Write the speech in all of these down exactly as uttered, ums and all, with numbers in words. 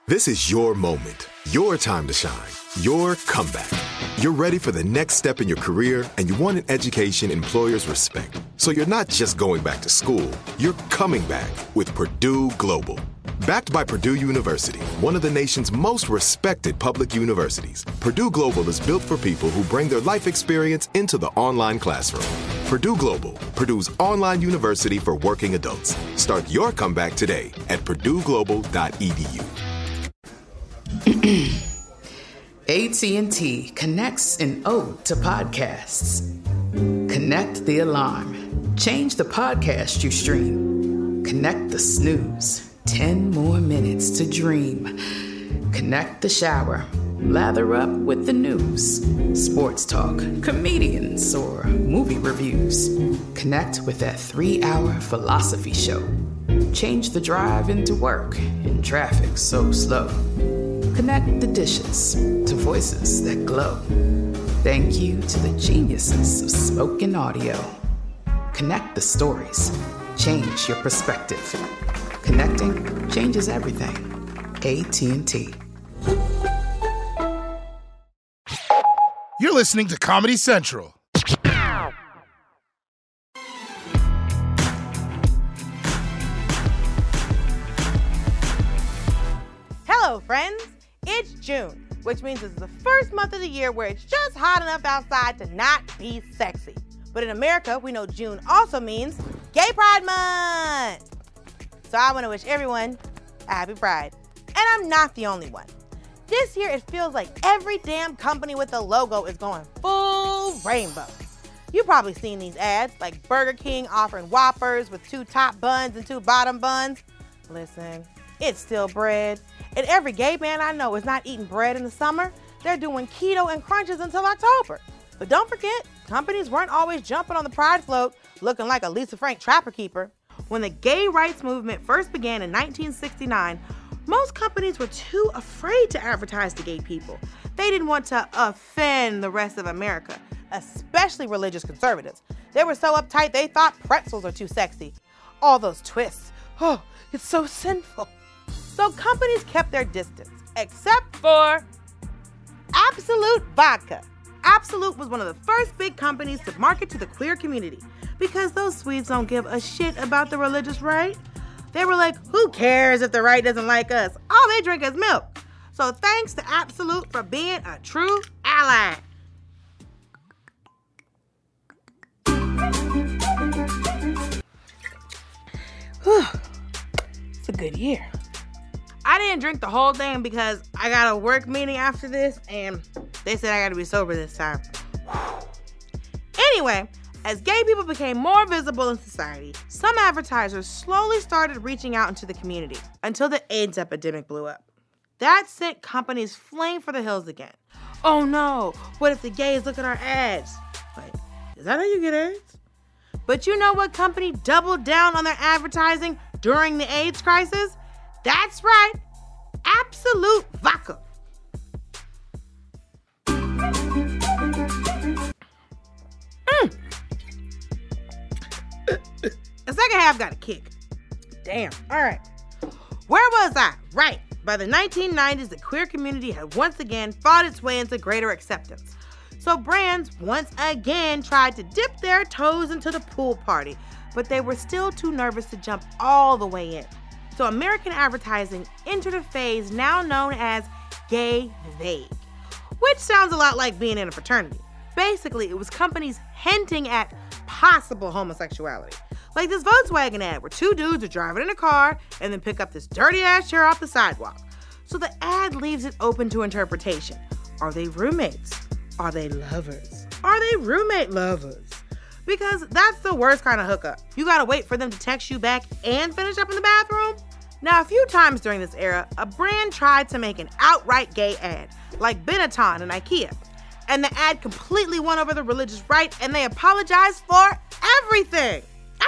This is your moment, your time to shine, your comeback. You're ready for the next step in your career, and you want an education employers respect. So you're not just going back to school, you're coming back with Purdue Global. Backed by Purdue University, one of the nation's most respected public universities, Purdue Global is built for people who bring their life experience into the online classroom. Purdue Global, Purdue's online university for working adults. Start your comeback today at purdue global dot e d u. A T and T connects an ode to podcasts. Connect the alarm. Change the podcast you stream. Connect the snooze. Ten more minutes to dream. Connect the shower. Lather up with the news. Sports talk, comedians, or movie reviews. Connect with that three-hour philosophy show. Change the drive into work in traffic so slow. Connect the dishes to voices that glow. Thank you to the geniuses of spoken audio. Connect the stories. Change your perspective. Connecting changes everything. A T and T. You're listening to Comedy Central. Hello, friends. It's June, which means it's the first month of the year where it's just hot enough outside to not be sexy. But in America, we know June also means Gay Pride Month. So I want to wish everyone a happy Pride. And I'm not the only one. This year, it feels like every damn company with a logo is going full rainbow. You've probably seen these ads, like Burger King offering Whoppers with two top buns and two bottom buns. Listen, it's still bread. And every gay man I know is not eating bread in the summer. They're doing keto and crunches until October. But don't forget, companies weren't always jumping on the pride float looking like a Lisa Frank trapper keeper. When the gay rights movement first began in nineteen sixty-nine, most companies were too afraid to advertise to gay people. They didn't want to offend the rest of America, especially religious conservatives. They were so uptight they thought pretzels are too sexy. All those twists. Oh, it's so sinful. So companies kept their distance, except for Absolut Vodka. Absolut was one of the first big companies to market to the queer community because those Swedes don't give a shit about the religious right. They were like, who cares if the right doesn't like us? All they drink is milk. So thanks to Absolut for being a true ally. Whew. It's a good year. I didn't drink the whole thing because I got a work meeting after this and they said I got to be sober this time. Anyway, as gay people became more visible in society, some advertisers slowly started reaching out into the community until the AIDS epidemic blew up. That sent companies fleeing for the hills again. Oh no, what if the gays look at our ads? Wait, is that how you get AIDS? But you know what company doubled down on their advertising during the AIDS crisis? That's right, Absolut Vodka. Mm. The second half got a kick. Damn, all right. Where was I? Right, by the nineteen nineties, the queer community had once again fought its way into greater acceptance. So brands once again tried to dip their toes into the pool party, but they were still too nervous to jump all the way in. So American advertising entered a phase now known as gay vague, which sounds a lot like being in a fraternity. Basically, it was companies hinting at possible homosexuality. Like this Volkswagen ad where two dudes are driving in a car and then pick up this dirty ass chair off the sidewalk. So the ad leaves it open to interpretation. Are they roommates? Are they lovers? Are they roommate lovers? Because that's the worst kind of hookup. You gotta wait for them to text you back and finish up in the bathroom. Now, a few times during this era, a brand tried to make an outright gay ad, like Benetton and IKEA. And the ad completely won over the religious right, and they apologized for everything.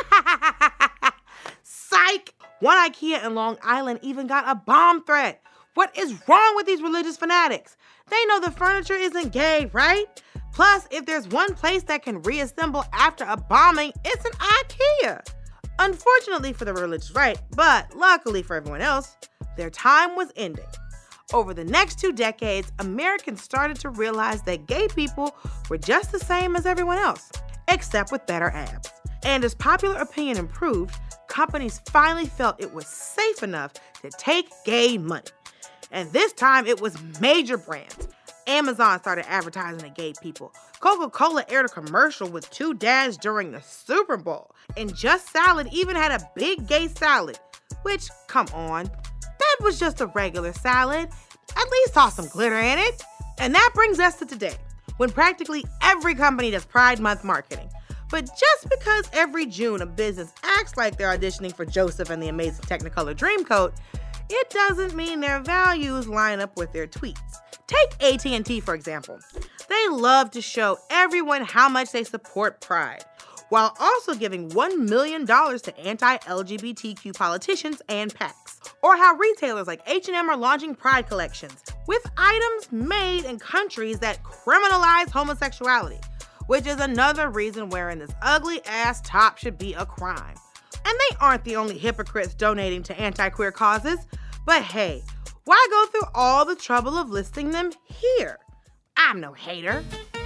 Psych! One IKEA in Long Island even got a bomb threat. What is wrong with these religious fanatics? They know the furniture isn't gay, right? Plus, if there's one place that can reassemble after a bombing, it's an IKEA. Unfortunately for the religious right, but luckily for everyone else, their time was ending. Over the next two decades, Americans started to realize that gay people were just the same as everyone else, except with better abs. And as popular opinion improved, companies finally felt it was safe enough to take gay money. And this time it was major brands. Amazon started advertising to gay people. Coca-Cola aired a commercial with two dads during the Super Bowl. And Just Salad even had a big gay salad. Which, come on, that was just a regular salad. At least saw some glitter in it. And that brings us to today, when practically every company does Pride Month marketing. But just because every June a business acts like they're auditioning for Joseph and the Amazing Technicolor Dreamcoat, it doesn't mean their values line up with their tweets. Take A T and T, for example. They love to show everyone how much they support Pride, while also giving one million dollars to anti-L G B T Q politicians and PACs. Or how retailers like H and M are launching Pride collections with items made in countries that criminalize homosexuality, which is another reason wearing this ugly-ass top should be a crime. And they aren't the only hypocrites donating to anti-queer causes, but hey, why go through all the trouble of listing them here? I'm no hater.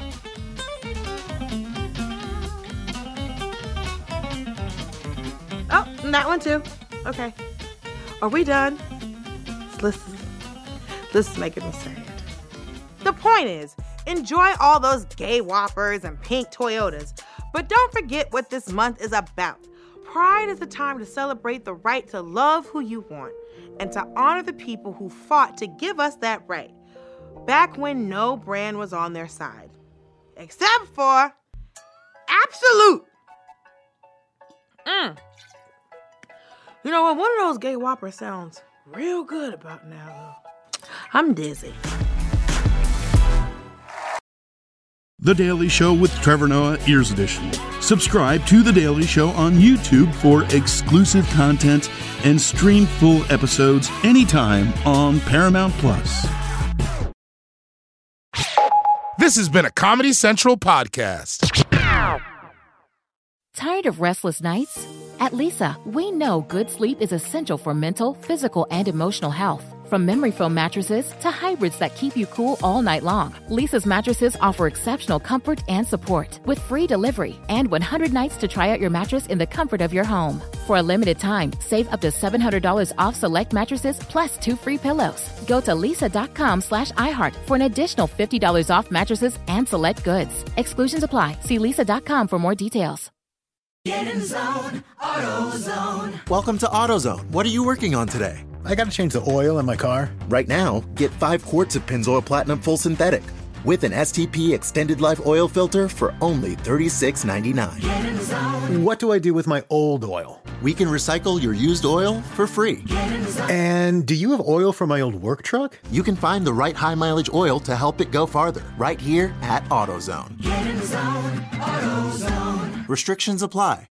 Oh, and that one too. Okay. Are we done? This, this is making me sad. The point is, enjoy all those gay Whoppers and pink Toyotas, but don't forget what this month is about. Pride is a time to celebrate the right to love who you want and to honor the people who fought to give us that right, back when no brand was on their side. Except for Absolute. Mm. You know what? One of those gay Whoppers sounds real good about now, though. I'm dizzy. The Daily Show with Trevor Noah, Ears Edition. Subscribe to The Daily Show on YouTube for exclusive content and stream full episodes anytime on Paramount Plus. This has been a Comedy Central podcast. Tired of restless nights? At Leesa, we know good sleep is essential for mental, physical, and emotional health. From memory foam mattresses to hybrids that keep you cool all night long, Leesa's mattresses offer exceptional comfort and support with free delivery and one hundred nights to try out your mattress in the comfort of your home. For a limited time, save up to seven hundred dollars off select mattresses plus two free pillows. Go to leesa.com slash iHeart for an additional fifty dollars off mattresses and select goods. Exclusions apply. See leesa dot com for more details. Get in zone, AutoZone. Welcome to AutoZone. What are you working on today? I gotta change the oil in my car. Right now, get five quarts of Pennzoil Platinum Full Synthetic with an S T P Extended Life Oil Filter for only thirty-six ninety-nine. Get in zone. What do I do with my old oil? We can recycle your used oil for free. Get in zone. And do you have oil for my old work truck? You can find the right high mileage oil to help it go farther right here at AutoZone. Get in zone, AutoZone. Restrictions apply.